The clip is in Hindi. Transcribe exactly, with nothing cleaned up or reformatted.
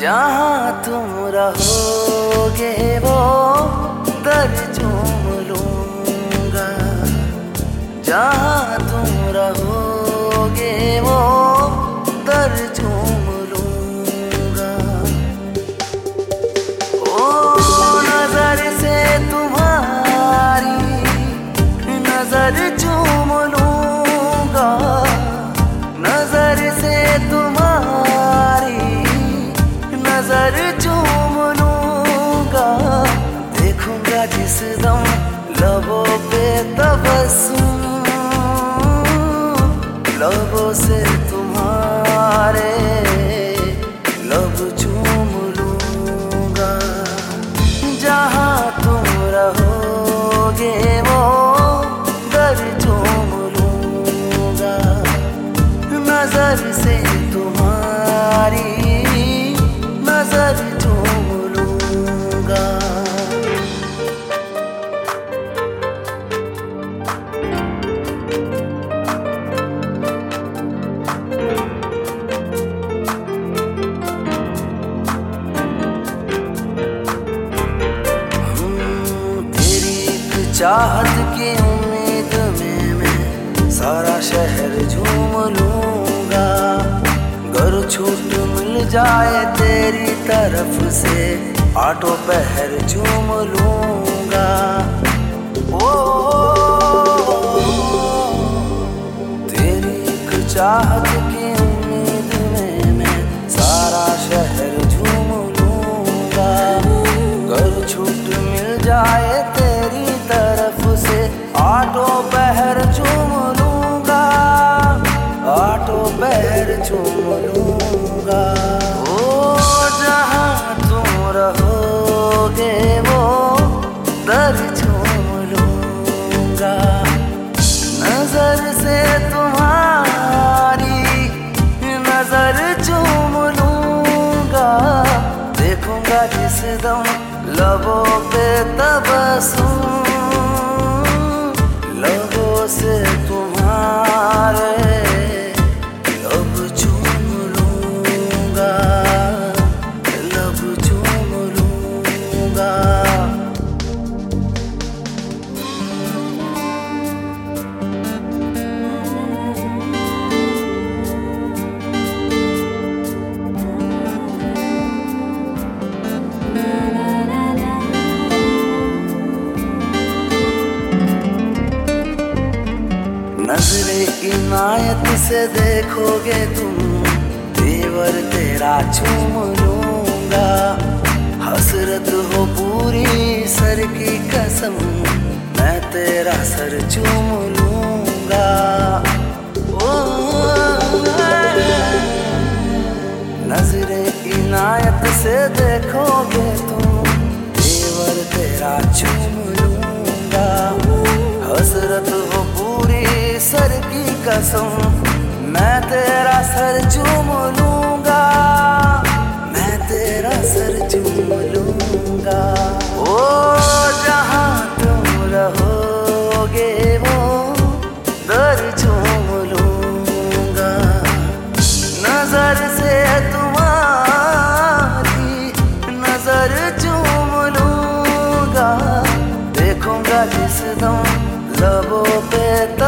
जहाँ तुम रहोगे वो दर चूम लूंगा, जहाँ तुम रहोगे वो दर चूम लूंगा। ओ नजर से तुम्हारी नजर चूम लूंगा, नजर से तुम्हारी नजर चूम लूंगा। देखूंगा जिस दम लबों पे तबस्सुम, लबों से तुम्हारे लब चूम लूंगा। जहाँ तुम रहोगे वो दर चूम लूंगा, नजर से तुम्हारी नजर चूम लूंगा। तेरी एक चाहत की उम्मीद में मैं सारा शहर झूम लूंगा। गर छूट मिल जाए तेरी तरफ से आठों पहर झूम लूंगा। ओ तेरी एक चाहत की उम्मीद में मैं सारा शहर झूम लूंगा। गर छूट मिल जाए तेरी तरफ से आठों पहर झूम लूंगा, आठों पहर झूम लूंगा। ओ जहाँ तुम रहोगे वो दर झूम लूंगा, नजर से तुम्हारी नजर चूम लूंगा। देखूंगा जिस दम लबों पे तबस्सुम, लबों से तुम्हारे लब चूम लूंगा, लब चूम लूंगा। नजरे इनायत से देखोगे तुम तेवर तेरा चूम लूंगा। हसरत हो पूरी सर की कसम मैं तेरा सर चूम लूंगा। ओ नजरे इनायत से देखोगे तुम तेवर तेरा चूम लूंगा। हसरत हो पूरी सर की कसम मैं तेरा सर चूम लूंगा, मैं तेरा सर चूम लूंगा। ओ जहाँ तुम रहोगे वो दर चूम लूंगा, नजर से तुम्हारी नजर चूम लूंगा। देखूंगा जिस दम लबों पे